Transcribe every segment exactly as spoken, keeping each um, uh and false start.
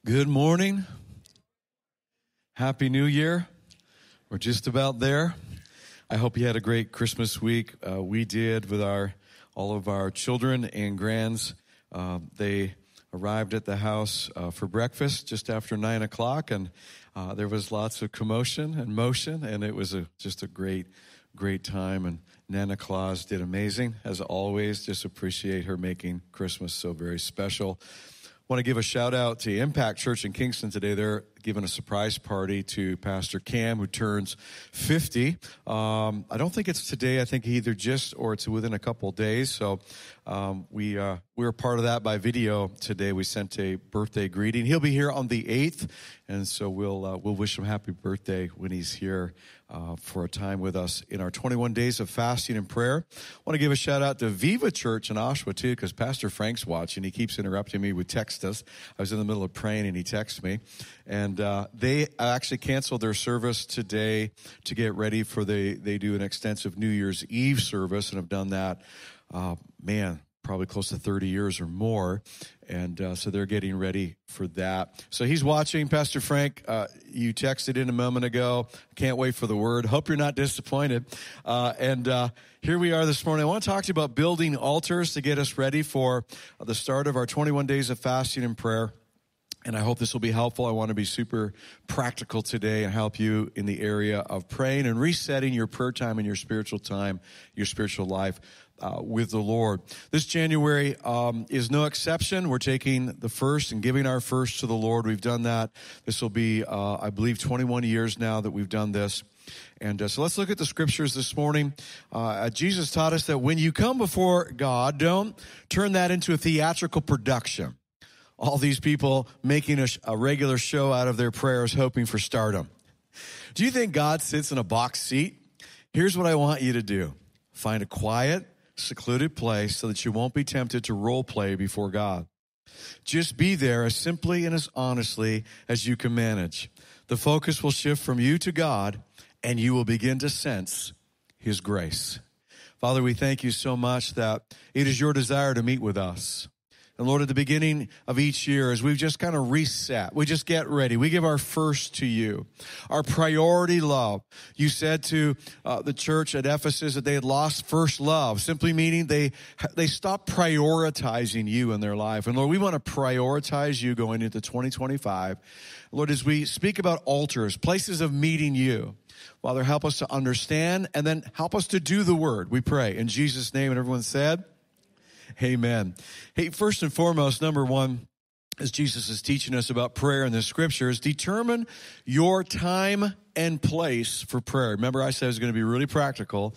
Good morning. Happy New Year. We're just about there. I hope you had a great Christmas week. Uh, we did with our all of our children and grands. Uh, they arrived at the house uh, for breakfast just after nine o'clock, and uh, there was lots of commotion and motion, and it was a, just a great, great time. And Nana Claus did amazing, as always. Just appreciate her making Christmas so very special. I want to give a shout out to Impact Church in Kingston today. They're giving a surprise party to Pastor Cam, who turns fifty. Um, I don't think it's today. I think either just or it's within a couple of days. So um, we uh, we were part of that by video today. We sent a birthday greeting. He'll be here on the eighth, and so we'll uh, we'll wish him happy birthday when he's here uh, for a time with us in our twenty-one days of fasting and prayer. I want to give a shout out to Viva Church in Oshawa too, because Pastor Frank's watching. He keeps interrupting me with text us. I was in the middle of praying and he texted me, and uh, they actually canceled their service today to get ready for the. They do an extensive New Year's Eve service and have done that. Uh, man. Probably close to thirty years or more, and uh, so they're getting ready for that. So he's watching. Pastor Frank, uh, you texted in a moment ago. Can't wait for the word. Hope you're not disappointed. Uh, and uh, here we are this morning. I want to talk to you about building altars to get us ready for the start of our twenty-one days of fasting and prayer. And I hope this will be helpful. I want to be super practical today and help you in the area of praying and resetting your prayer time and your spiritual time, your spiritual life uh, with the Lord. This January um, is no exception. We're taking the first and giving our first to the Lord. We've done that. This will be, uh, I believe, twenty-one years now that we've done this. And uh, so let's look at the scriptures this morning. Uh, Jesus taught us that when you come before God, don't turn that into a theatrical production. All these people making a, a regular show out of their prayers, hoping for stardom. Do you think God sits in a box seat? Here's what I want you to do. Find a quiet, secluded place so that you won't be tempted to role play before God. Just be there as simply and as honestly as you can manage. The focus will shift from you to God, and you will begin to sense His grace. Father, we thank you so much that it is your desire to meet with us. And Lord, at the beginning of each year, as we've just kind of reset, we just get ready. We give our first to you, our priority love. You said to uh, the church at Ephesus that they had lost first love, simply meaning they they stopped prioritizing you in their life. And Lord, we want to prioritize you going into twenty twenty-five. Lord, as we speak about altars, places of meeting you, Father, help us to understand and then help us to do the word, we pray. In Jesus' name, and everyone said, amen. Hey, first and foremost, number one, as Jesus is teaching us about prayer in the scriptures, determine your time and place for prayer. Remember, I said it was going to be really practical.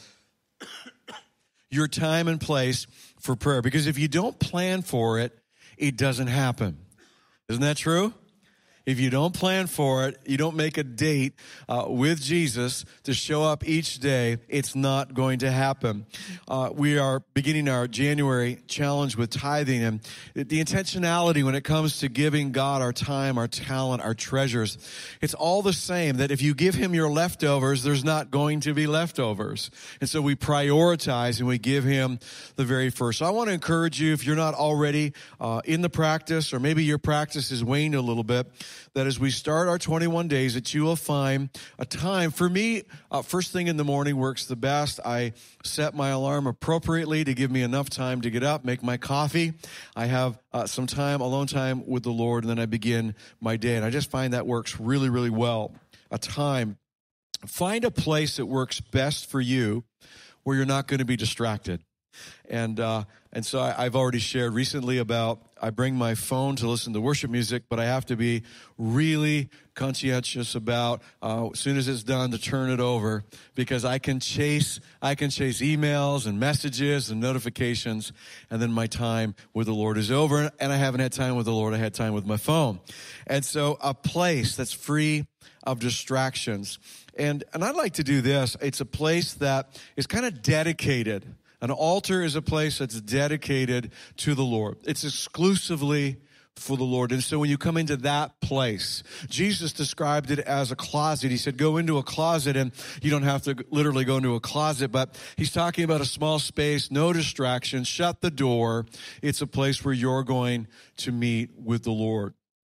Your time and place for prayer. Because if you don't plan for it, it doesn't happen. Isn't that true? If you don't plan for it, you don't make a date uh, with Jesus to show up each day, it's not going to happen. Uh, we are beginning our January challenge with tithing, and the intentionality when it comes to giving God our time, our talent, our treasures, it's all the same, that if you give him your leftovers, there's not going to be leftovers. And so we prioritize and we give him the very first. So I want to encourage you, if you're not already uh, in the practice, or maybe your practice has waned a little bit, that as we start our twenty-one days, that you will find a time. For me, uh, first thing in the morning works the best. I set my alarm appropriately to give me enough time to get up, make my coffee. I have uh, some time, alone time with the Lord, and then I begin my day. And I just find that works really, really well. A time. Find a place that works best for you where you're not going to be distracted. And uh, and so I, I've already shared recently about I bring my phone to listen to worship music, but I have to be really conscientious about uh, as soon as it's done to turn it over, because I can chase I can chase emails and messages and notifications, and then my time with the Lord is over, and I haven't had time with the Lord. I had time with my phone, and so a place that's free of distractions. And and I'd like to do this. It's a place that is kind of dedicated. An altar is a place that's dedicated to the Lord. It's exclusively for the Lord. And so when you come into that place, Jesus described it as a closet. He said, go into a closet, and you don't have to literally go into a closet, but he's talking about a small space, no distractions, shut the door. It's a place where you're going to meet with the Lord.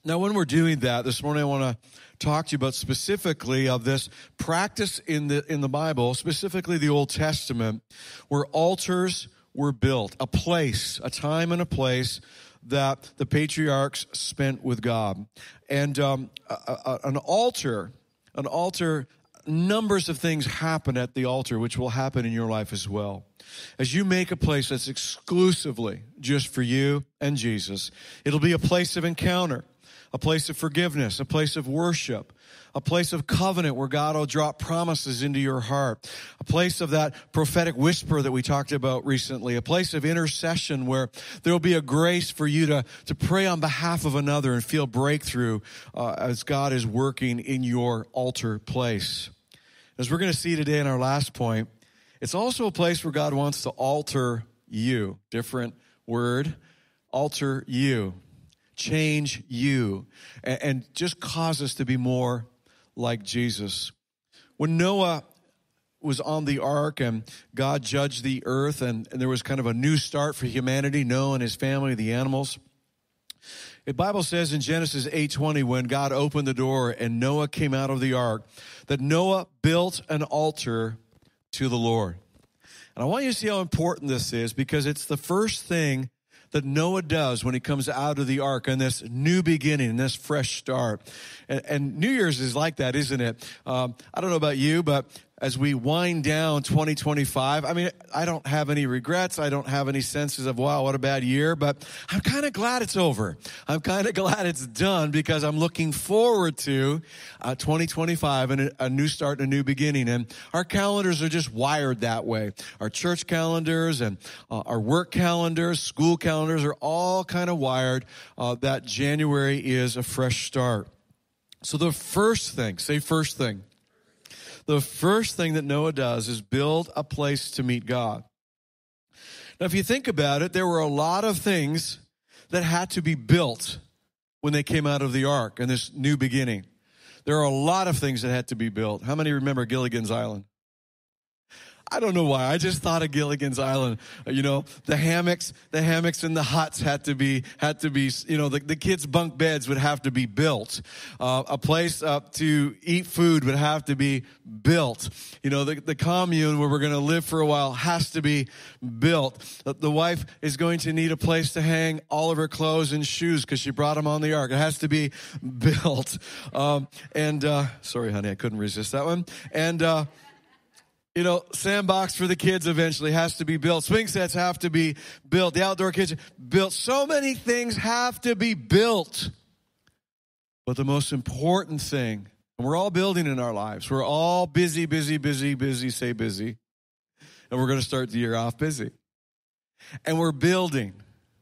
Now, when we're doing that, this morning I want to talk to you about specifically of this practice in the in the Bible, specifically the Old Testament, where altars were built, a place, a time and a place that the patriarchs spent with God. And um, a, a, an altar, an altar, numbers of things happen at the altar, which will happen in your life as well. As you make a place that's exclusively just for you and Jesus, it'll be a place of encounter, a place of forgiveness, a place of worship, a place of covenant where God will drop promises into your heart, a place of that prophetic whisper that we talked about recently, a place of intercession where there will be a grace for you to, to pray on behalf of another and feel breakthrough uh, as God is working in your altar place. As we're going to see today in our last point, it's also a place where God wants to alter you. Different word, alter you. Change you, and, and just cause us to be more like Jesus. When Noah was on the ark and God judged the earth, and, and there was kind of a new start for humanity, Noah and his family, the animals. The Bible says in Genesis eight twenty, when God opened the door and Noah came out of the ark, that Noah built an altar to the Lord. And I want you to see how important this is, because it's the first thing that Noah does when he comes out of the ark and this new beginning, this fresh start. And, and New Year's is like that, isn't it? Um, I don't know about you, but as we wind down twenty twenty-five, I mean, I don't have any regrets. I don't have any senses of, wow, what a bad year, but I'm kind of glad it's over. I'm kind of glad it's done, because I'm looking forward to uh, twenty twenty-five and a, a new start and a new beginning. And our calendars are just wired that way. Our church calendars and uh, our work calendars, school calendars are all kind of wired uh, that January is a fresh start. So the first thing, say first thing. The first thing that Noah does is build a place to meet God. Now, if you think about it, there were a lot of things that had to be built when they came out of the ark and this new beginning. There are a lot of things that had to be built. How many remember Gilligan's Island? I don't know why. I just thought of Gilligan's Island. You know, the hammocks, the hammocks and the huts had to be, had to be, you know, the, the kids' bunk beds would have to be built. Uh, a place uh, to eat food would have to be built. You know, the, the commune where we're going to live for a while has to be built. The, the wife is going to need a place to hang all of her clothes and shoes because she brought them on the ark. It has to be built. Um, and, uh, sorry, honey, I couldn't resist that one. And, uh, You know, sandbox for the kids eventually has to be built. Swing sets have to be built. The outdoor kitchen built. So many things have to be built. But the most important thing, and we're all building in our lives. We're all busy, busy, busy, busy, say busy. And we're going to start the year off busy. And we're building.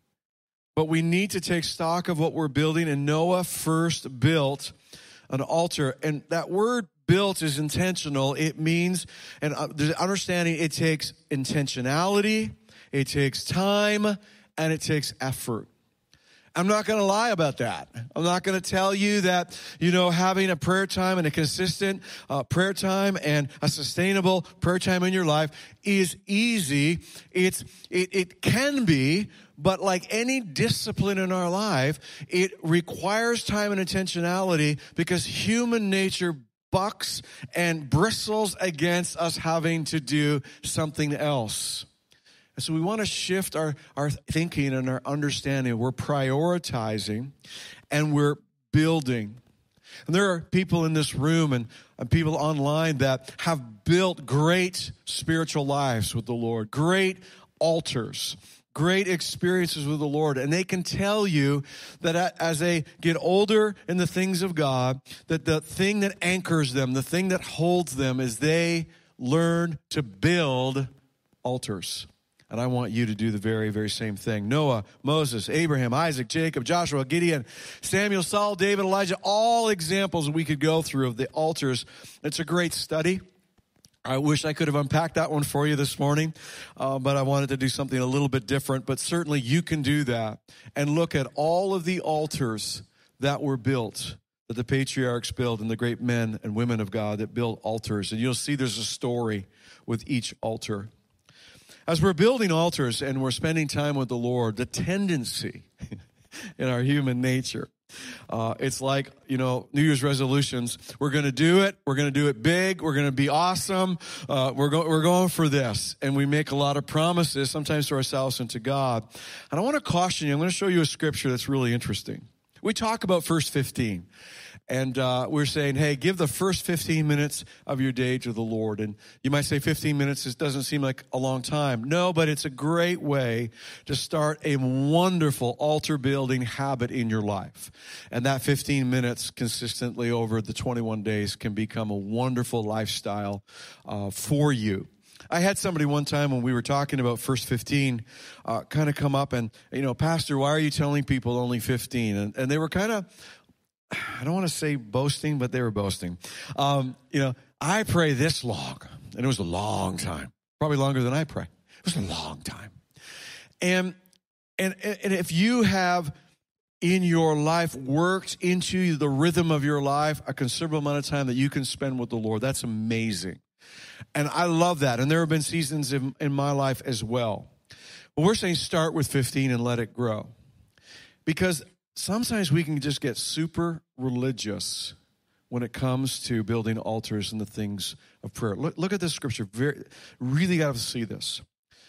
But we need to take stock of what we're building. And Noah first built an altar. And that word built is intentional. It means, and there's understanding, it takes intentionality, it takes time, and it takes effort. I'm not going to lie about that. I'm not going to tell you that, you know, having a prayer time and a consistent uh, prayer time and a sustainable prayer time in your life is easy. It's, it, it can be, but like any discipline in our life, it requires time and intentionality, because human nature bucks and bristles against us having to do something else. And so we want to shift our, our thinking and our understanding. We're prioritizing and we're building. And there are people in this room and, and people online that have built great spiritual lives with the Lord, great altars, great experiences with the Lord. And they can tell you that as they get older in the things of God, that the thing that anchors them, the thing that holds them, is they learn to build altars. And I want you to do the very, very same thing. Noah, Moses, Abraham, Isaac, Jacob, Joshua, Gideon, Samuel, Saul, David, Elijah, all examples we could go through of the altars. It's a great study. I wish I could have unpacked that one for you this morning, uh, but I wanted to do something a little bit different. But certainly you can do that and look at all of the altars that were built, that the patriarchs built, and the great men and women of God that built altars. And you'll see there's a story with each altar. As we're building altars and we're spending time with the Lord, the tendency in our human nature Uh, it's like, you know, New Year's resolutions. We're going to do it. We're going to do it big. We're going to be awesome. Uh, we're going, we're going for this. And we make a lot of promises, sometimes to ourselves and to God. And I want to caution you. I'm going to show you a scripture that's really interesting. We talk about first fifteen. And uh, we're saying, hey, give the first fifteen minutes of your day to the Lord. And you might say fifteen minutes, this doesn't seem like a long time. No, but it's a great way to start a wonderful altar building habit in your life. And that fifteen minutes consistently over the twenty-one days can become a wonderful lifestyle uh, for you. I had somebody one time when we were talking about first fifteen uh, kind of come up and, you know, Pastor, why are you telling people only fifteen? And, and they were kind of, I don't want to say boasting, but they were boasting. Um, you know, I pray this long, and it was a long time, probably longer than I pray. It was a long time. And, and, and if you have in your life worked into the rhythm of your life a considerable amount of time that you can spend with the Lord, that's amazing. And I love that. And there have been seasons in, in my life as well. But we're saying start with fifteen and let it grow. Because sometimes we can just get super religious when it comes to building altars and the things of prayer. Look, look at this scripture. Very, really got to see this.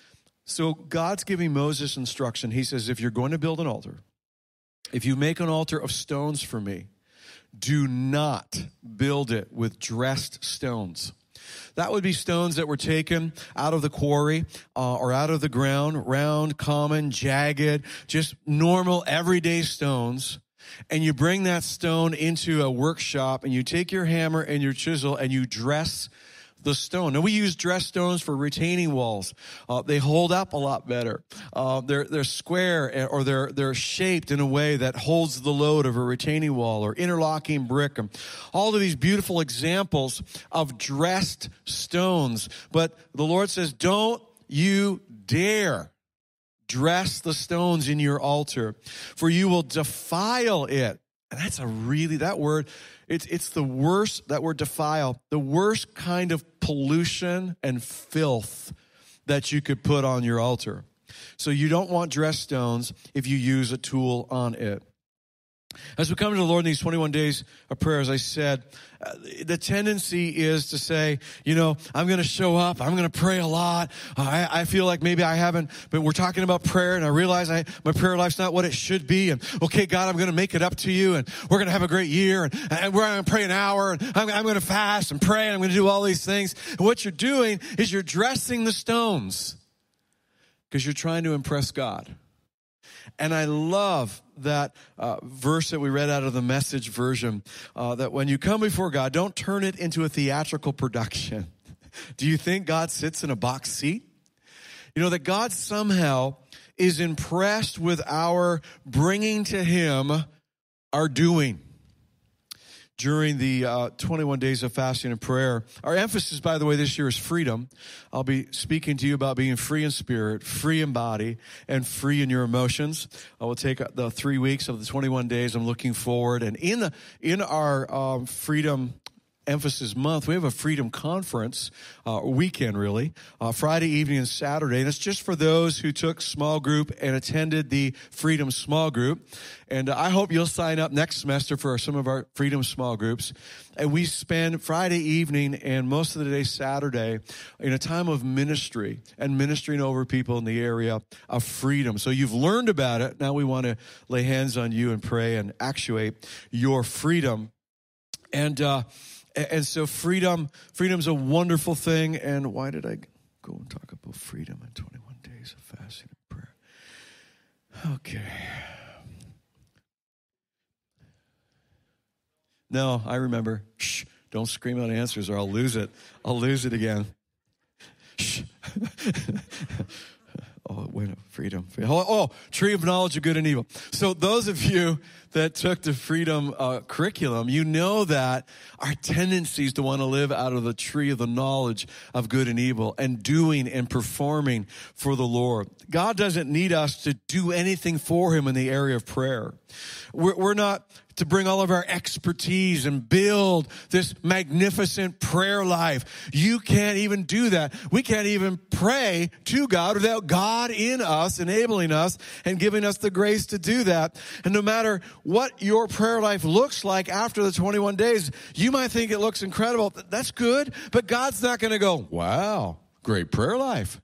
So God's giving Moses instruction. He says, if you're going to build an altar, if you make an altar of stones for me, do not build it with dressed stones. That would be stones that were taken out of the quarry uh, or out of the ground, round, common, jagged, just normal, everyday stones. And you bring that stone into a workshop and you take your hammer and your chisel and you dress the stone. Now, we use dress stones for retaining walls. Uh, they hold up a lot better. Uh, they're they're square or they're they're shaped in a way that holds the load of a retaining wall or interlocking brick. And all of these beautiful examples of dressed stones. But the Lord says, don't you dare dress the stones in your altar, for you will defile it. And that's a really, that word, it's it's the worst, that word defile, the worst kind of pollution and filth that you could put on your altar. So you don't want dressed stones if you use a tool on it. As we come to the Lord in these twenty-one days of prayer, as I said, uh, the tendency is to say, you know, I'm going to show up. I'm going to pray a lot. I, I feel like maybe I haven't, but we're talking about prayer, and I realize I, my prayer life's not what it should be. And, okay, God, I'm going to make it up to you, and we're going to have a great year, and, and we're going to pray an hour, and I'm, I'm going to fast and pray, and I'm going to do all these things. And what you're doing is you're dressing the stones because you're trying to impress God. And I love that uh, verse that we read out of the Message version, uh, that when you come before God, don't turn it into a theatrical production. Do you think God sits in a box seat? You know, that God somehow is impressed with our bringing to Him our doing. During the uh, twenty-one days of fasting and prayer. Our emphasis, by the way, this year is freedom. I'll be speaking to you about being free in spirit, free in body, and free in your emotions. I will take the three weeks of the twenty-one days. I'm looking forward. And in the in our um, freedom emphasis month, we have a freedom conference, uh, weekend really, uh, Friday evening and Saturday. And it's just for those who took small group and attended the freedom small group. And uh, I hope you'll sign up next semester for some of our freedom small groups. And we spend Friday evening and most of the day Saturday in a time of ministry and ministering over people in the area of freedom. So you've learned about it. Now we want to lay hands on you and pray and actuate your freedom. And, uh, And so freedom, freedom's a wonderful thing. And why did I go and talk about freedom in twenty-one days of fasting and prayer? Okay. No, I remember. Shh, don't scream out answers or I'll lose it. I'll lose it again. Shh. Oh, wait, freedom. Oh, oh, tree of knowledge of good and evil. So those of you that took the freedom uh, curriculum, you know that our tendency is to want to live out of the tree of the knowledge of good and evil and doing and performing for the Lord. God doesn't need us to do anything for Him in the area of prayer. We're, we're not to bring all of our expertise and build this magnificent prayer life. You can't even do that. We can't even pray to God without God in us, enabling us and giving us the grace to do that. And no matter what your prayer life looks like after the twenty-one days. You might think it looks incredible. That's good, but God's not going to go, wow, great prayer life.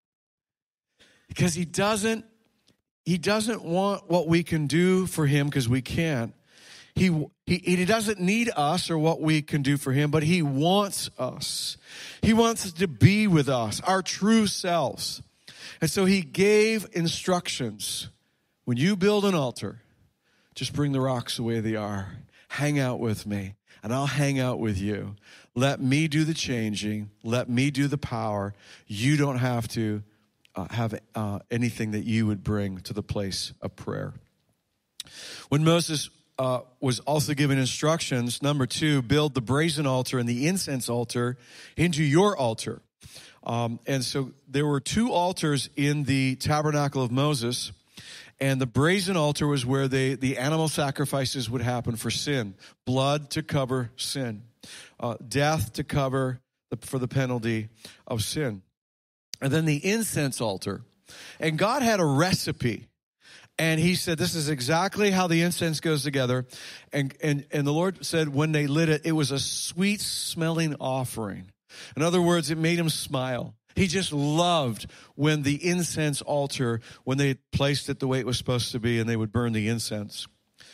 Because he doesn't, he doesn't want what we can do for him because we can't. He, he, he doesn't need us or what we can do for him, but he wants us. He wants to be with us, our true selves. And so he gave instructions. When you build an altar, just bring the rocks the way they are. Hang out with me, and I'll hang out with you. Let me do the changing. Let me do the power. You don't have to uh, have uh, anything that you would bring to the place of prayer. When Moses uh, was also given instructions, number two, build the brazen altar and the incense altar into your altar. Um, and so there were two altars in the tabernacle of Moses. And the brazen altar was where they, the animal sacrifices would happen for sin. Blood to cover sin. Uh, death to cover the, for the penalty of sin. And then the incense altar. And God had a recipe. And he said, this is exactly how the incense goes together. And, and, and the Lord said when they lit it, it was a sweet smelling offering. In other words, it made him smile. He just loved when the incense altar, when they placed it the way it was supposed to be and they would burn the incense.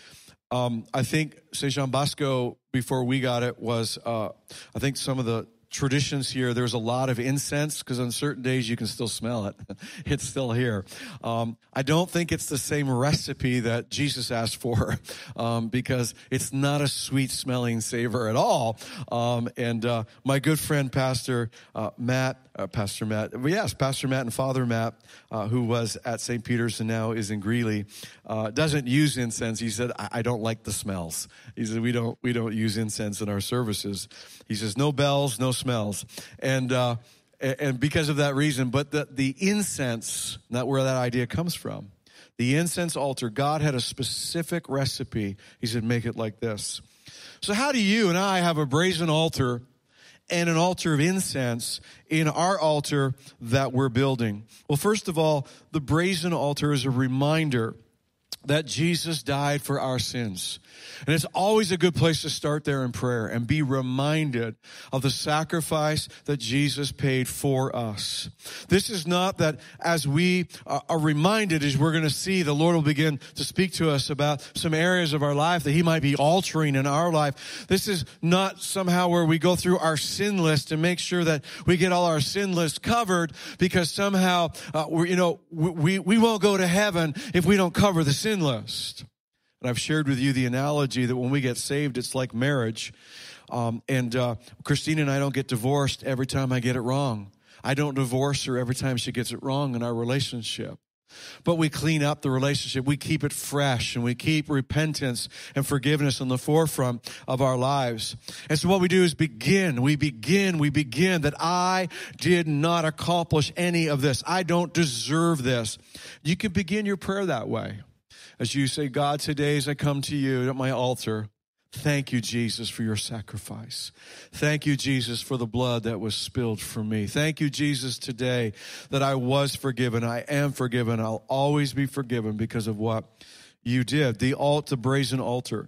Um, I think Saint Jean Bosco, before we got it, was, uh, I think some of the traditions here, there's a lot of incense because on certain days you can still smell it. It's still here. Um, I don't think it's the same recipe that Jesus asked for um, because it's not a sweet smelling savor at all. Um, and uh, my good friend, Pastor uh, Matt, uh, Pastor Matt, yes, Pastor Matt and Father Matt, uh, who was at Saint Peter's and now is in Greeley, uh, doesn't use incense. He said, I, I don't like the smells. He said, we don't, we don't use incense in our services. He says, no bells, no smells. And, uh, and because of that reason, but the, the incense, not where that idea comes from. The incense altar, God had a specific recipe. He said, make it like this. So how do you and I have a brazen altar and an altar of incense in our altar that we're building? Well, first of all, the brazen altar is a reminder that Jesus died for our sins. And it's always a good place to start there in prayer and be reminded of the sacrifice that Jesus paid for us. This is not that as we are reminded, as we're going to see, the Lord will begin to speak to us about some areas of our life that he might be altering in our life. This is not somehow where we go through our sin list and make sure that we get all our sin list covered because somehow, uh, we're, you know, we, we won't go to heaven if we don't cover the sin list. And I've shared with you the analogy that when we get saved, it's like marriage. Um, and uh, Christina and I don't get divorced every time I get it wrong. I don't divorce her every time she gets it wrong in our relationship. But we clean up the relationship. We keep it fresh, and we keep repentance and forgiveness on the forefront of our lives. And so what we do is begin. We begin. We begin that I did not accomplish any of this. I don't deserve this. You can begin your prayer that way. As you say, God, today as I come to you at my altar, thank you, Jesus, for your sacrifice. Thank you, Jesus, for the blood that was spilled for me. Thank you, Jesus, today that I was forgiven. I am forgiven. I'll always be forgiven because of what you did. The altar, the brazen altar.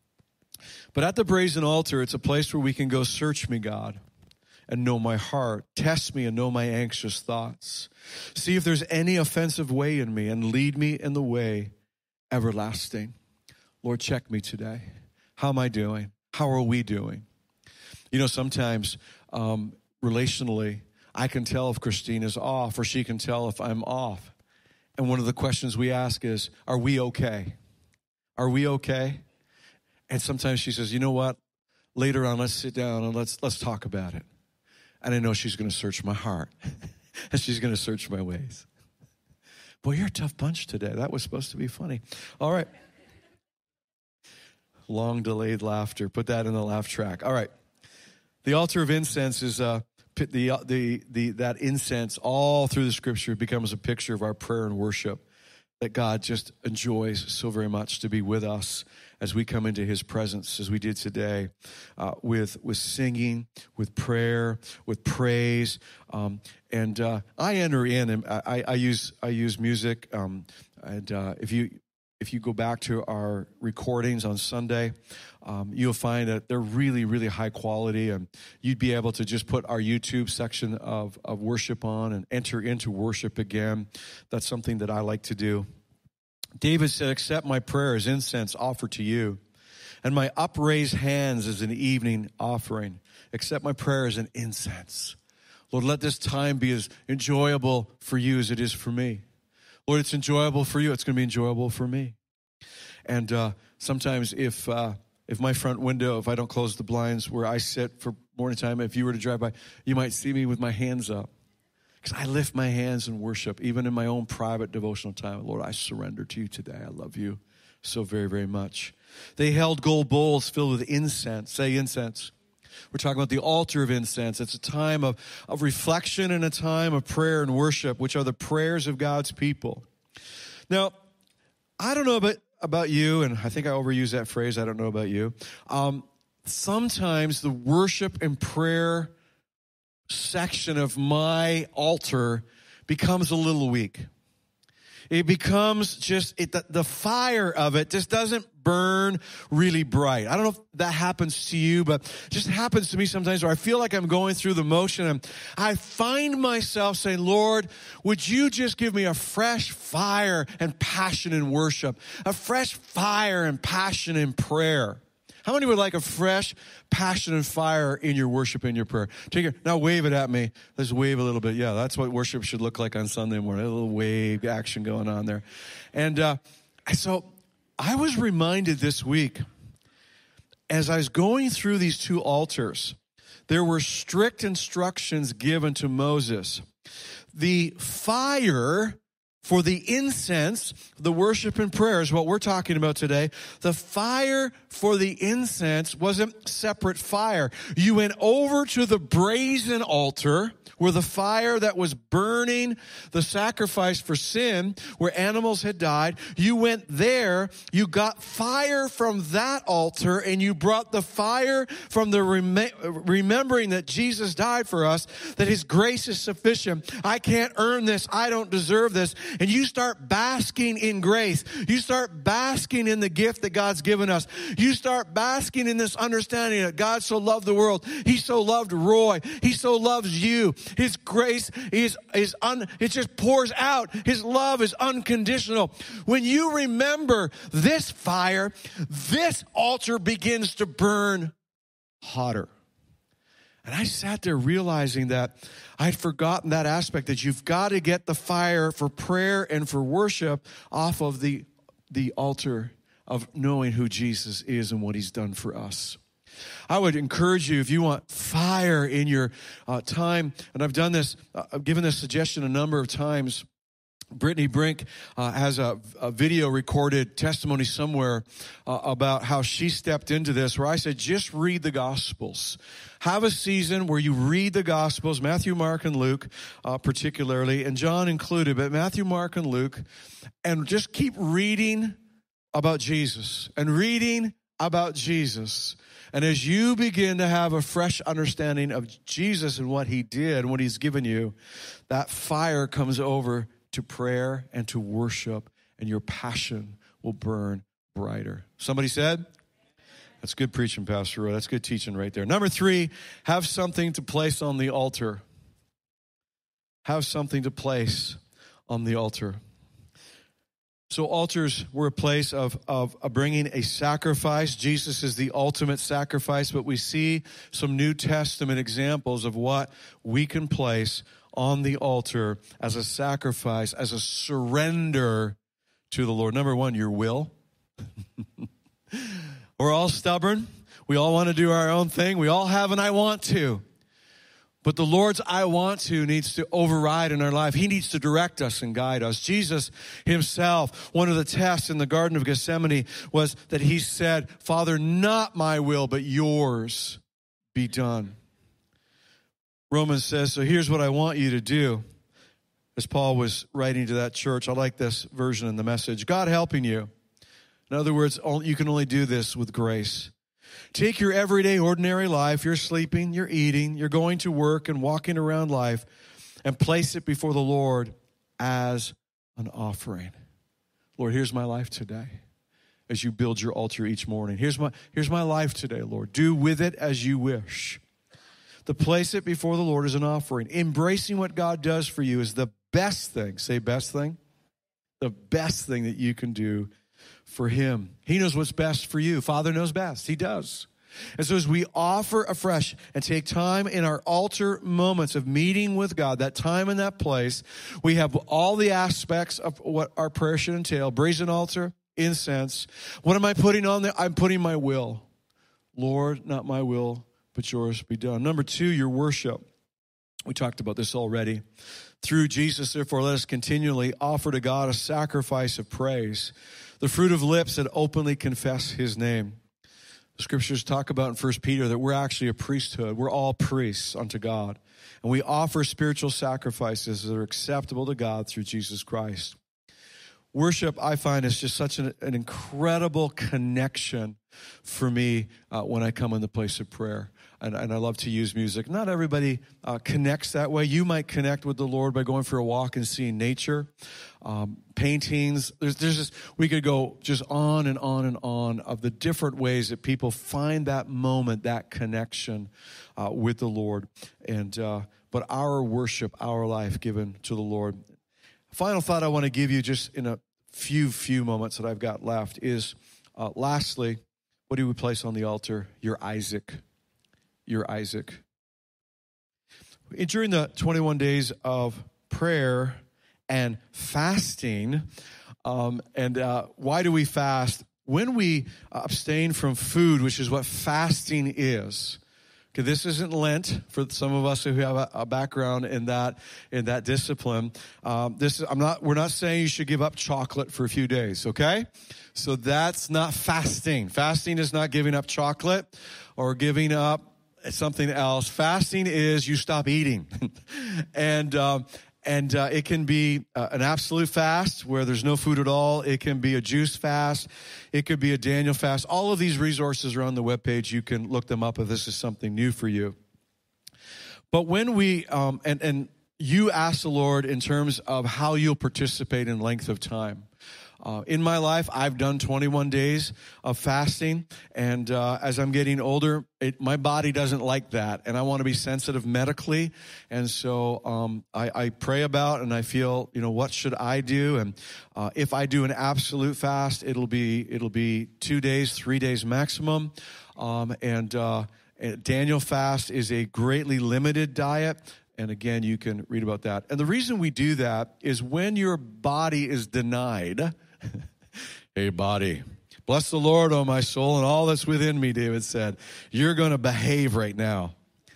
But at the brazen altar, it's a place where we can go, search me, God, and know my heart. Test me and know my anxious thoughts. See if there's any offensive way in me and lead me in the way everlasting. Lord, check me today. How am I doing? How are we doing? You know, sometimes um, relationally, I can tell if Christina's off or she can tell if I'm off. And one of the questions we ask is, are we okay? Are we okay? And sometimes she says, you know what? Later on, let's sit down and let's let's talk about it. And I know she's going to search my heart. And she's going to search my ways. Boy, you're a tough bunch today. That was supposed to be funny. All right. Long delayed laughter. Put that in the laugh track. All right. The altar of incense is uh, the the the that incense all through the scripture becomes a picture of our prayer and worship that God just enjoys so very much to be with us as we come into his presence, as we did today, uh, with with singing, with prayer, with praise. Um, and uh, I enter in, and I, I use I use music. Um, and uh, if you if you go back to our recordings on Sunday, um, you'll find that they're really, really high quality, and you'd be able to just put our YouTube section of, of worship on and enter into worship again. That's something that I like to do. David said, accept my prayer as incense offered to you, and my upraised hands as an evening offering. Accept my prayer as an incense. Lord, let this time be as enjoyable for you as it is for me. Lord, it's enjoyable for you. It's going to be enjoyable for me. And uh, sometimes if uh, if my front window, if I don't close the blinds where I sit for morning time, if you were to drive by, you might see me with my hands up. Because I lift my hands in worship, even in my own private devotional time. Lord, I surrender to you today. I love you so very, very much. They held gold bowls filled with incense. Say incense. We're talking about the altar of incense. It's a time of, of reflection and a time of prayer and worship, which are the prayers of God's people. Now, I don't know about, about you, and I think I overuse that phrase, I don't know about you. Um, sometimes the worship and prayer section of my altar becomes a little weak. It becomes just, it, the, the fire of it just doesn't burn really bright. I don't know if that happens to you, but it just happens to me sometimes where I feel like I'm going through the motion and I find myself saying, Lord, would you just give me a fresh fire and passion in worship, a fresh fire and passion in prayer? How many would like a fresh passion and fire in your worship and your prayer? Take your, now wave it at me. Let's wave a little bit. Yeah, that's what worship should look like on Sunday morning. A little wave action going on there. And uh, so I was reminded this week, as I was going through these two altars, there were strict instructions given to Moses. The fire for the incense, the worship and prayer is what we're talking about today. The fire for the incense wasn't separate fire. You went over to the brazen altar where the fire that was burning the sacrifice for sin, where animals had died. You went there, you got fire from that altar, and you brought the fire from the rem- remembering that Jesus died for us, that his grace is sufficient. I can't earn this. I don't deserve this. And you start basking in grace. You start basking in the gift that God's given us. You start basking in this understanding that God so loved the world. He so loved Roy. He so loves you. His grace is, is un, it just pours out. His love is unconditional. When you remember this fire, this altar begins to burn hotter. And I sat there realizing that I'd forgotten that aspect, that you've got to get the fire for prayer and for worship off of the, the altar of knowing who Jesus is and what he's done for us. I would encourage you, if you want fire in your uh, time, and I've done this, uh, I've given this suggestion a number of times. Brittany Brink uh, has a, a video recorded testimony somewhere uh, about how she stepped into this, where I said, just read the Gospels. Have a season where you read the Gospels, Matthew, Mark, and Luke uh, particularly, and John included, but Matthew, Mark, and Luke, and just keep reading about Jesus and reading about Jesus. And as you begin to have a fresh understanding of Jesus and what he did and what he's given you, that fire comes over to prayer and to worship, and your passion will burn brighter. Somebody said? That's good preaching, Pastor Roy. That's good teaching right there. Number three, have something to place on the altar. Have something to place on the altar. So altars were a place of, of, of bringing a sacrifice. Jesus is the ultimate sacrifice, but we see some New Testament examples of what we can place on the altar as a sacrifice, as a surrender to the Lord. Number one, your will. We're all stubborn. We all want to do our own thing. We all have an I want to. But the Lord's I want to needs to override in our life. He needs to direct us and guide us. Jesus himself, one of the tests in the Garden of Gethsemane was that he said, Father, not my will, but yours be done. Romans says, so here's what I want you to do. As Paul was writing to that church, I like this version in the Message. God helping you. In other words, you can only do this with grace. Take your everyday, ordinary life. You're sleeping, you're eating, you're going to work and walking around life, and place it before the Lord as an offering. Lord, here's my life today. As you build your altar each morning. Here's my, here's my life today, Lord. Do with it as you wish. To place it before the Lord is an offering. Embracing what God does for you is the best thing. Say best thing. The best thing that you can do for him. He knows what's best for you. Father knows best. He does. And so as we offer afresh and take time in our altar moments of meeting with God, that time in that place, we have all the aspects of what our prayer should entail. Brazen altar, incense. What am I putting on there? I'm putting my will. Lord, not my will, but yours be done. Number two, your worship. We talked about this already. Through Jesus, therefore, let us continually offer to God a sacrifice of praise, the fruit of lips that openly confess his name. The scriptures talk about in First Peter that we're actually a priesthood. We're all priests unto God. And we offer spiritual sacrifices that are acceptable to God through Jesus Christ. Worship, I find, is just such an, an incredible connection for me uh, when I come in the place of prayer. And, and I love to use music. Not everybody uh, connects that way. You might connect with the Lord by going for a walk and seeing nature, um, paintings. There's, there's just, we could go just on and on and on of the different ways that people find that moment, that connection uh, with the Lord. And uh, but our worship, our life given to the Lord. Final thought I want to give you just in a few, few moments that I've got left is, uh, lastly, what do we place on the altar? Your Isaac. Your Isaac. During the twenty-one days of prayer and fasting, um, and uh, why do we fast? When we abstain from food, which is what fasting is. Okay, this isn't Lent for some of us who have a, a background in that in that discipline. Um, this is, I'm not. We're not saying you should give up chocolate for a few days. Okay, so that's not fasting. Fasting is not giving up chocolate or giving up something else. Fasting is you stop eating, and. Um, And uh, it can be uh, an absolute fast where there's no food at all. It can be a juice fast. It could be a Daniel fast. All of these resources are on the webpage. You can look them up if this is something new for you. But when we, um, and, and you ask the Lord in terms of how you'll participate in length of time. Uh, in my life, I've done twenty-one days of fasting, and uh, as I'm getting older, it, my body doesn't like that, and I want to be sensitive medically, and so um, I, I pray about, and I feel, you know, what should I do? And uh, if I do an absolute fast, it'll be it'll be two days, three days maximum, um, and uh, Daniel fast is a greatly limited diet. And again, you can read about that. And the reason we do that is when your body is denied. Hey, body, bless the Lord, oh my soul, and all that's within me, David said. You're going to behave right now.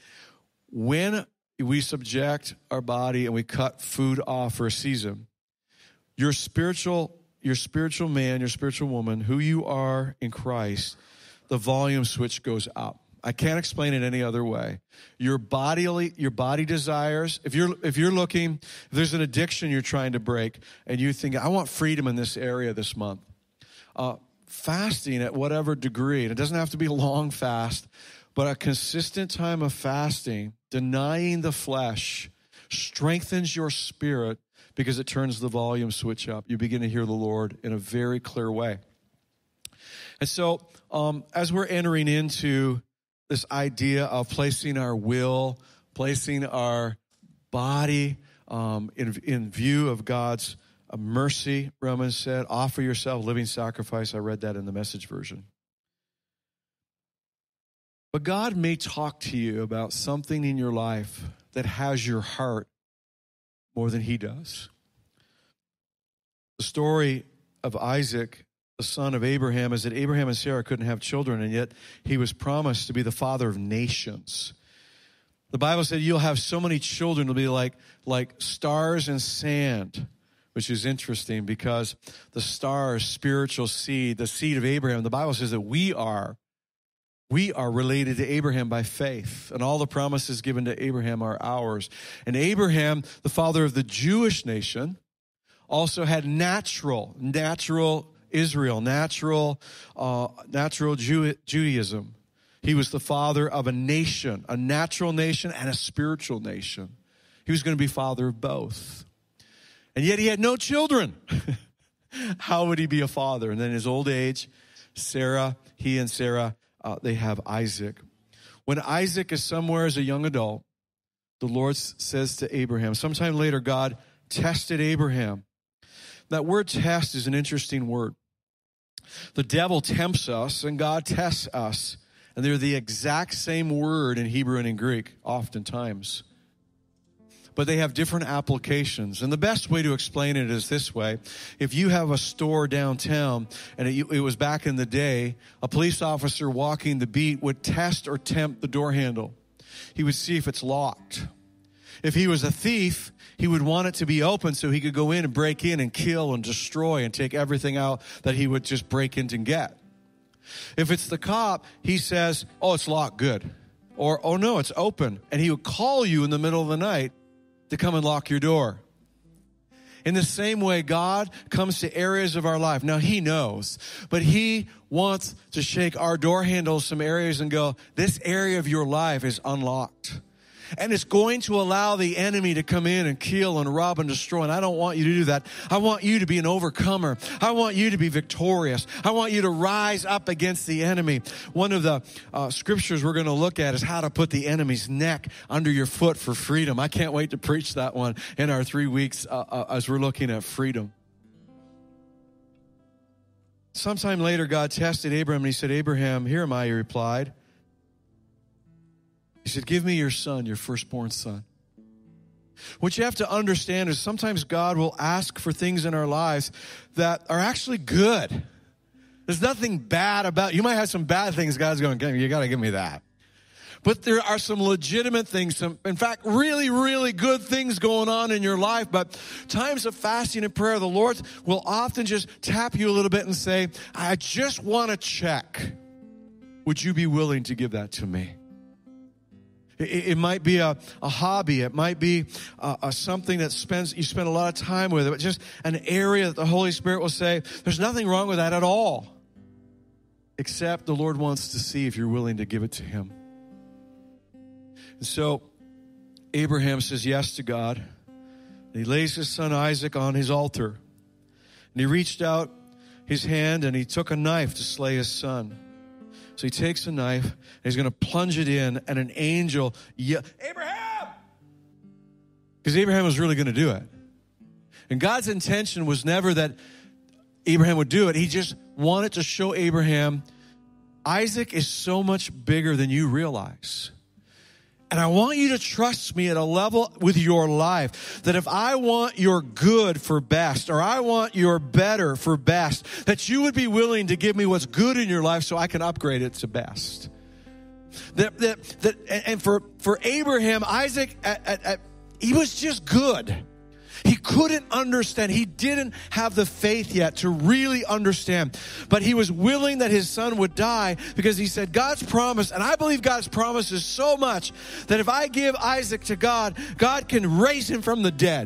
When we subject our body and we cut food off for a season, your spiritual, your spiritual man, your spiritual woman, who you are in Christ, the volume switch goes up. I can't explain it any other way. Your body, your body desires, if you're, if you're looking, if there's an addiction you're trying to break and you think, I want freedom in this area this month, uh, fasting at whatever degree, and it doesn't have to be a long fast, but a consistent time of fasting, denying the flesh, strengthens your spirit because it turns the volume switch up. You begin to hear the Lord in a very clear way. And so, um, as we're entering into this idea of placing our will, placing our body um, in, in view of God's uh, mercy, Romans said, offer yourself living sacrifice. I read that in the Message version. But God may talk to you about something in your life that has your heart more than he does. The story of Isaac, the son of Abraham, is that Abraham and Sarah couldn't have children, and yet he was promised to be the father of nations. The Bible said you'll have so many children, it'll be like, like stars and sand, which is interesting because the stars, spiritual seed, the seed of Abraham, the Bible says that we are, we are related to Abraham by faith, and all the promises given to Abraham are ours. And Abraham, the father of the Jewish nation, also had natural, natural Israel, natural, uh, natural Jew- Judaism. He was the father of a nation, a natural nation and a spiritual nation. He was going to be father of both. And yet he had no children. how would he be a father? And then in his old age, Sarah, he and Sarah, uh, they have Isaac. When Isaac is somewhere as a young adult, the Lord says to Abraham, sometime later, God tested Abraham. That word test is an interesting word. The devil tempts us and God tests us. And they're the exact same word in Hebrew and in Greek, oftentimes. But they have different applications. And the best way to explain it is this way. If you have a store downtown, and it, it was back in the day, a police officer walking the beat would test or tempt the door handle. He would see if it's locked. If he was a thief, he would want it to be open so he could go in and break in and kill and destroy and take everything out that he would just break in and get. If it's the cop, he says, oh, it's locked, good. Or, oh, no, it's open. And he would call you in the middle of the night to come and lock your door. In the same way, God comes to areas of our life. Now, he knows, but he wants to shake our door handles, some areas, and go, this area of your life is unlocked. And it's going to allow the enemy to come in and kill and rob and destroy. And I don't want you to do that. I want you to be an overcomer. I want you to be victorious. I want you to rise up against the enemy. One of the uh, scriptures we're going to look at is how to put the enemy's neck under your foot for freedom. I can't wait to preach that one in our three weeks uh, uh, as we're looking at freedom. Sometime later, God tested Abraham and he said, Abraham, here am I, he replied. He said, give me your son, your firstborn son. What you have to understand is sometimes God will ask for things in our lives that are actually good. There's nothing bad about it. You might have some bad things God's going, you got to give me that. But there are some legitimate things, some, in fact, really, really good things going on in your life. But times of fasting and prayer, the Lord will often just tap you a little bit and say, I just want to check. Would you be willing to give that to me? It might be a, a hobby. It might be a, a something that spends you spend a lot of time with. It just an area that the Holy Spirit will say, there's nothing wrong with that at all. Except the Lord wants to see if you're willing to give it to him. And so Abraham says yes to God. And he lays his son Isaac on his altar. And he reached out his hand and he took a knife to slay his son. So he takes a knife, and he's going to plunge it in, and an angel yells, Abraham! Because Abraham was really going to do it. And God's intention was never that Abraham would do it. He just wanted to show Abraham, Isaac is so much bigger than you realize. And I want you to trust me at a level with your life that if I want your good for best, or I want your better for best, that you would be willing to give me what's good in your life so I can upgrade it to best. That, that, that, and for, for Abraham, Isaac, at, at, at, he was just good. He couldn't understand. He didn't have the faith yet to really understand. But he was willing that his son would die because he said, God's promise, and I believe God's promise is so much that if I give Isaac to God, God can raise him from the dead.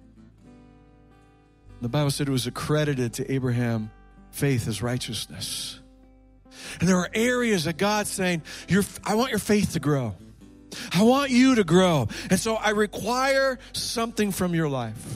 The Bible said it was accredited to Abraham faith as righteousness. And there are areas that God's saying, Your, I want your faith to grow. I want you to grow. And so I require something from your life.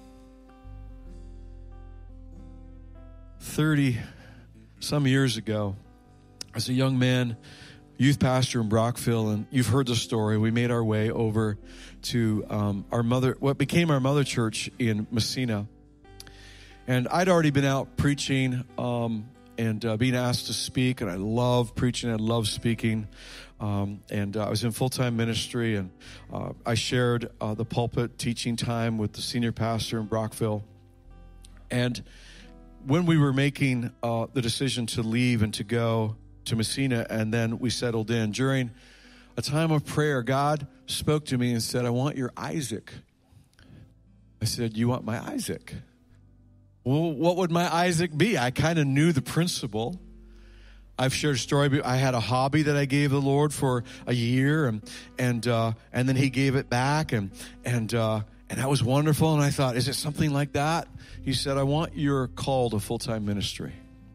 Thirty some years ago, as a young man, youth pastor in Brockville, and you've heard the story, we made our way over to um, our mother, what became our mother church in Messina. And I'd already been out preaching um, and uh, being asked to speak, and I love preaching, I love speaking. Um, and uh, I was in full-time ministry, and uh, I shared uh, the pulpit teaching time with the senior pastor in Brockville. And when we were making uh, the decision to leave and to go to Messina, and then we settled in, during a time of prayer, God spoke to me and said, I want your Isaac. I said, you want my Isaac? Well, what would my Isaac be? I kind of knew the principle. I've shared a story. I had a hobby that I gave the Lord for a year, and and uh, and then He gave it back, and and uh, and that was wonderful. And I thought, is it something like that? He said, I want your call to full-time ministry.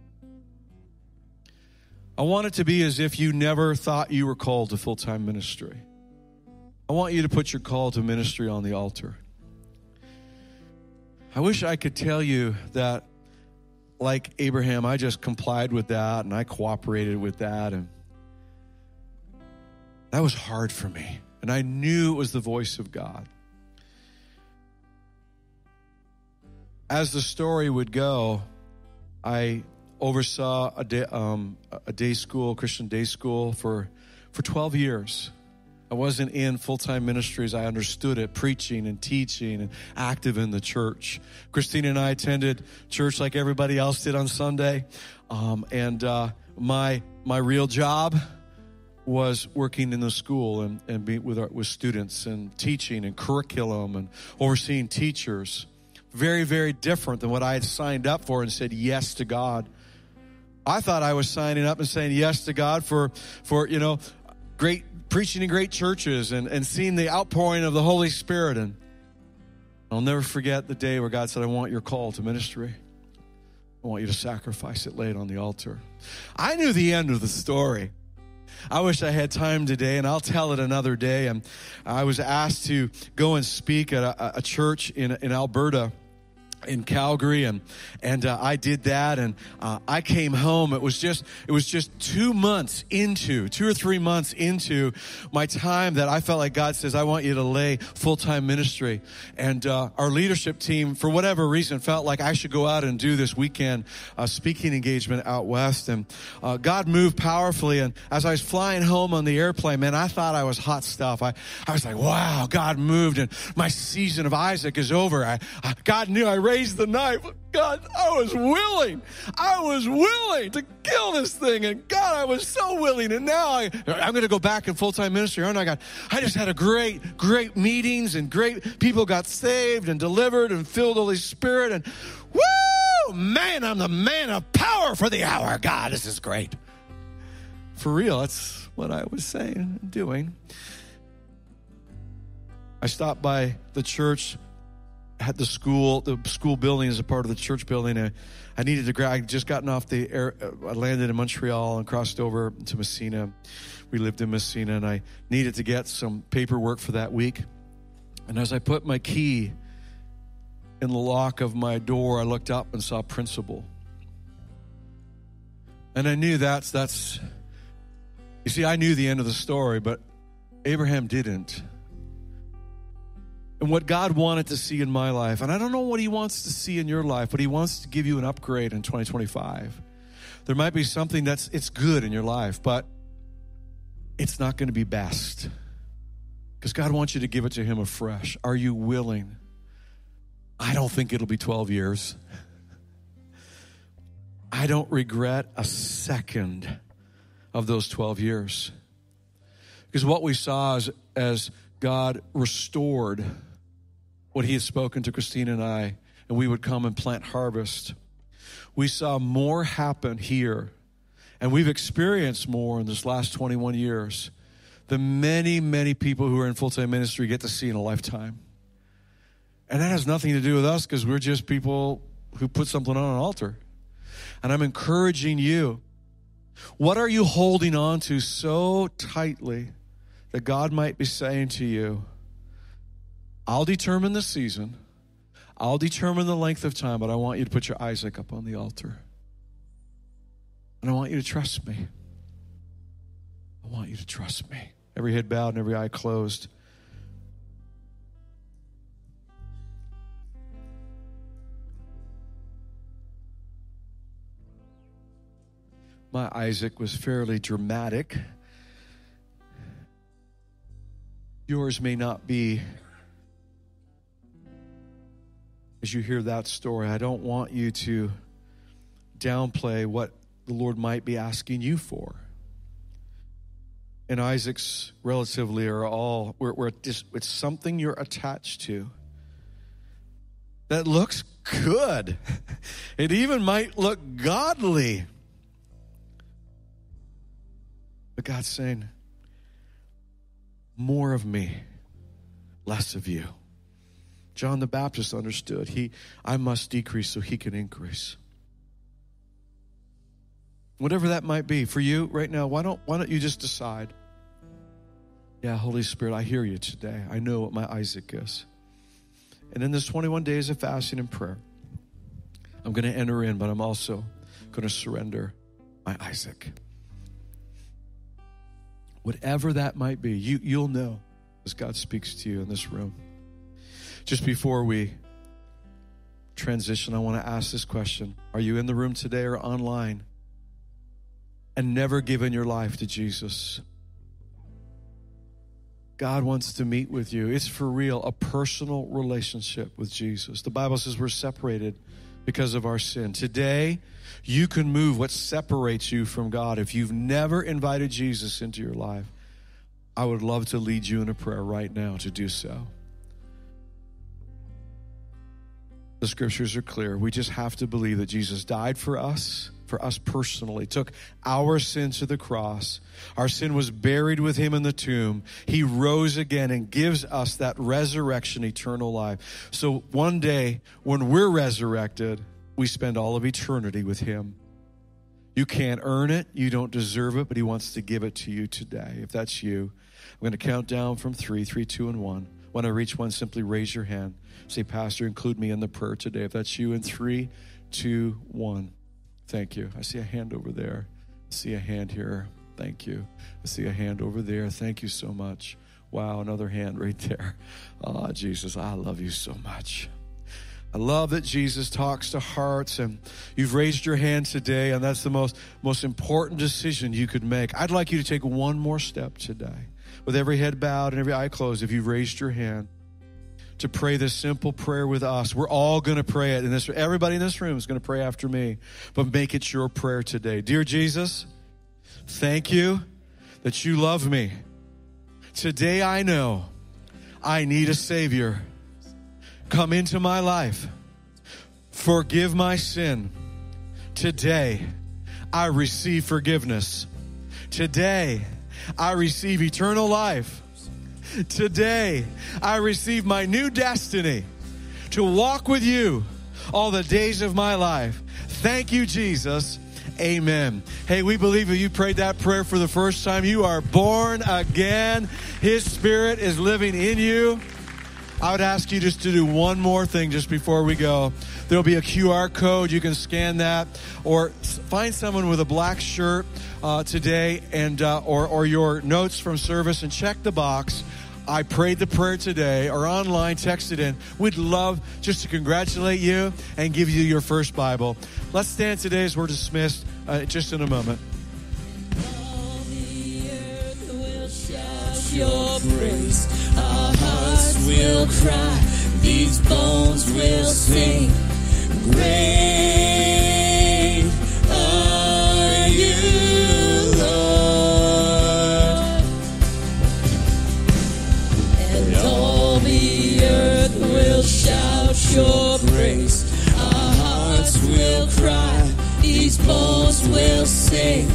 I want it to be as if you never thought you were called to full-time ministry. I want you to put your call to ministry on the altar. I wish I could tell you that like Abraham, I just complied with that and I cooperated with that. And that was hard for me. And I knew it was the voice of God. As the story would go, I oversaw a day, um, a day school, Christian day school for, for twelve years. I wasn't in full-time ministries. I understood it, preaching and teaching and active in the church. Christina and I attended church like everybody else did on Sunday. Um, and uh, my my real job was working in the school and, and being with, our, with students and teaching and curriculum and overseeing teachers. Very, very different than what I had signed up for and said yes to God. I thought I was signing up and saying yes to God for, for you know, great preaching in great churches and, and seeing the outpouring of the Holy Spirit. And I'll never forget the day where God said, I want your call to ministry. I want you to sacrifice it, lay it on the altar. I knew the end of the story. I wish I had time today, and I'll tell it another day. And I was asked to go and speak at a, a church in, in Alberta, in Calgary, and and uh, I did that, and uh, I came home. It was just it was just two months into, two or three months into my time that I felt like God says, I want you to lay full-time ministry. And uh, our leadership team, for whatever reason, felt like I should go out and do this weekend uh, speaking engagement out west. And uh, God moved powerfully, and as I was flying home on the airplane, man, I thought I was hot stuff. I, I was like, wow, God moved, and my season of Isaac is over. I, I, God knew I raised the knife. God, I was willing. I was willing to kill this thing. And God, I was so willing. And now I, I'm going to go back in full-time ministry. Aren't I? God, I just had a great, great meetings and great people got saved and delivered and filled with the Holy Spirit. And woo, man, I'm the man of power for the hour. God, this is great. For real, that's what I was saying and doing. I stopped by the church. Had the school, the school building is a part of the church building. I, I needed to grab, I had just gotten off the air, I landed in Montreal and crossed over to Messina. We lived in Messina, and I needed to get some paperwork for that week. And as I put my key in the lock of my door, I looked up and saw principal. And I knew that's, that's, you see, I knew the end of the story, but Abraham didn't. And what God wanted to see in my life, and I don't know what he wants to see in your life, but he wants to give you an upgrade in twenty twenty-five. There might be something that's, it's good in your life, but it's not going to be best. Because God wants you to give it to him afresh. Are you willing? I don't think it'll be twelve years. I don't regret a second of those twelve years. Because what we saw is, as God restored what he had spoken to Christina and I, and we would come and plant harvest. We saw more happen here, and we've experienced more in this last twenty-one years than many, many people who are in full-time ministry get to see in a lifetime. And that has nothing to do with us, because we're just people who put something on an altar. And I'm encouraging you, what are you holding on to so tightly that God might be saying to you, I'll determine the season, I'll determine the length of time, but I want you to put your Isaac up on the altar. And I want you to trust me. I want you to trust me. Every head bowed and every eye closed. My Isaac was fairly dramatic. Yours may not be. As you hear that story, I don't want you to downplay what the Lord might be asking you for. And Isaac's relatively are all, we're, we're just, it's something you're attached to that looks good. It even might look godly. But God's saying, more of me, less of you. John the Baptist understood. He, I must decrease so he can increase. Whatever that might be for you right now, why don't, why don't you just decide, yeah, Holy Spirit, I hear you today. I know what my Isaac is. And in this twenty-one days of fasting and prayer, I'm going to enter in, but I'm also going to surrender my Isaac. Whatever that might be, you, you'll know as God speaks to you in this room. Just before we transition, I want to ask this question. Are you in the room today or online and never given your life to Jesus? God wants to meet with you. It's for real, a personal relationship with Jesus. The Bible says we're separated because of our sin. Today, you can move what separates you from God. If you've never invited Jesus into your life, I would love to lead you in a prayer right now to do so. The scriptures are clear. We just have to believe that Jesus died for us, for us personally, took our sin to the cross. Our sin was buried with him in the tomb. He rose again and gives us that resurrection, eternal life. So one day when we're resurrected, we spend all of eternity with him. You can't earn it. You don't deserve it, but he wants to give it to you today. If that's you, I'm going to count down from three, three, two, and one. When I reach one, simply raise your hand. Say, Pastor, include me in the prayer today. If that's you, in three, two, one. Thank you. I see a hand over there. I see a hand here. Thank you. I see a hand over there. Thank you so much. Wow, another hand right there. Oh, Jesus, I love you so much. I love that Jesus talks to hearts, and you've raised your hand today, and that's the most, most important decision you could make. I'd like you to take one more step today, with every head bowed and every eye closed, if you've raised your hand, to pray this simple prayer with us. We're all going to pray it. In this, everybody in this room is going to pray after me, but make it your prayer today. Dear Jesus, thank you that you love me. Today I know I need a Savior. Come into my life. Forgive my sin. Today I receive forgiveness. Today I receive eternal life. Today, I receive my new destiny to walk with you all the days of my life. Thank you, Jesus. Amen. Hey, we believe if you prayed that prayer for the first time, you are born again. His Spirit is living in you. I would ask you just to do one more thing just before we go. There'll be a Q R code. You can scan that, or find someone with a black shirt uh, today, and uh, or or your notes from service, and check the box. I prayed the prayer today, or online, text it in. We'd love just to congratulate you and give you your first Bible. Let's stand today as we're dismissed uh, just in a moment. All the earth will shout your praise. Our hearts will cry. These bones will sing. Great are you, Lord. And all the earth will shout your praise. Our hearts will cry. These bones will sing.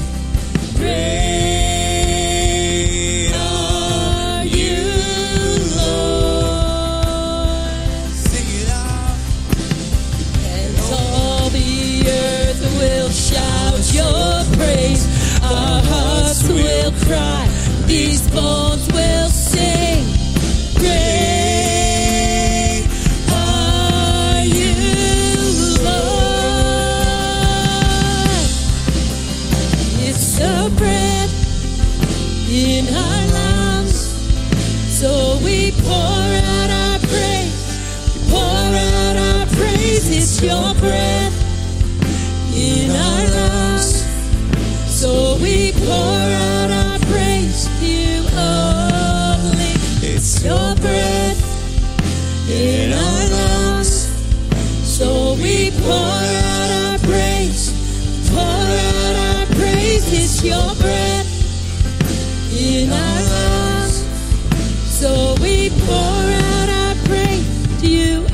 Great are you, Lord. Sing it out. And all the earth will shout your praise. Our hearts will cry. These bones will sing. Great are you, Lord. It's a breath in our lungs, so we pour out our praise. We pour out our praise. It's your breath in our lungs, so we pour out our praise to you only. It's your breath in our lungs, so we pour out our praise. Pour out our praise. It's your breath in our lungs, so we pour out our praise to you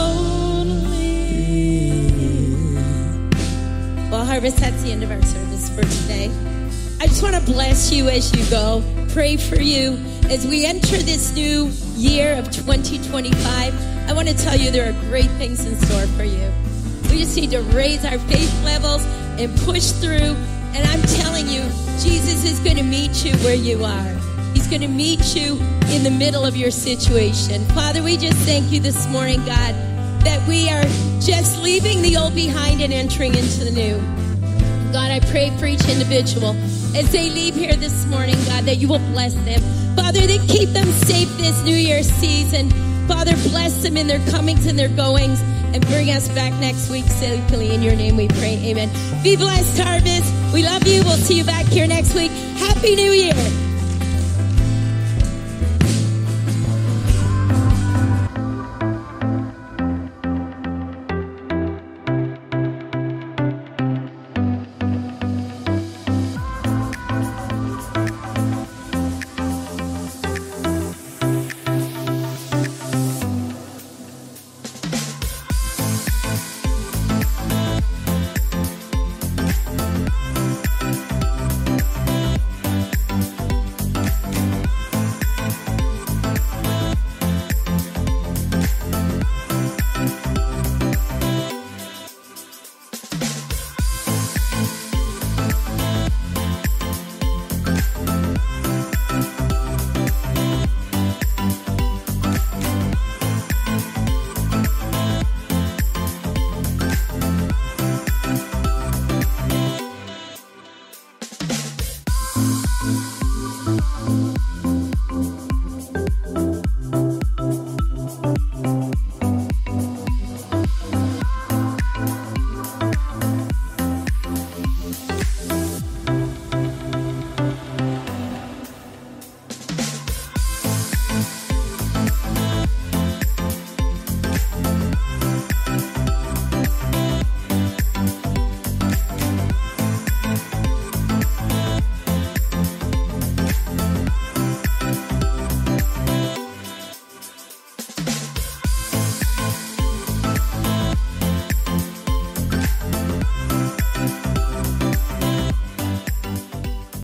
only. Well, Harvest, that's the end of our service for today. I just want to bless you as you go, pray for you as we enter this new year of twenty twenty-five. I want to tell you there are great things in store for you. We just need to raise our faith levels and push through. And I'm telling you, Jesus is going to meet you where you are. He's going to meet you in the middle of your situation. Father, we just thank you this morning, God, that we are just leaving the old behind and entering into the new. God, I pray for each individual as they leave here this morning, God, that you will bless them. Father, that keep them safe this New Year's season. Father, bless them in their comings and their goings, and bring us back next week safely. In your name we pray. Amen. Be blessed, Harvest. We love you. We'll see you back here next week. Happy New Year.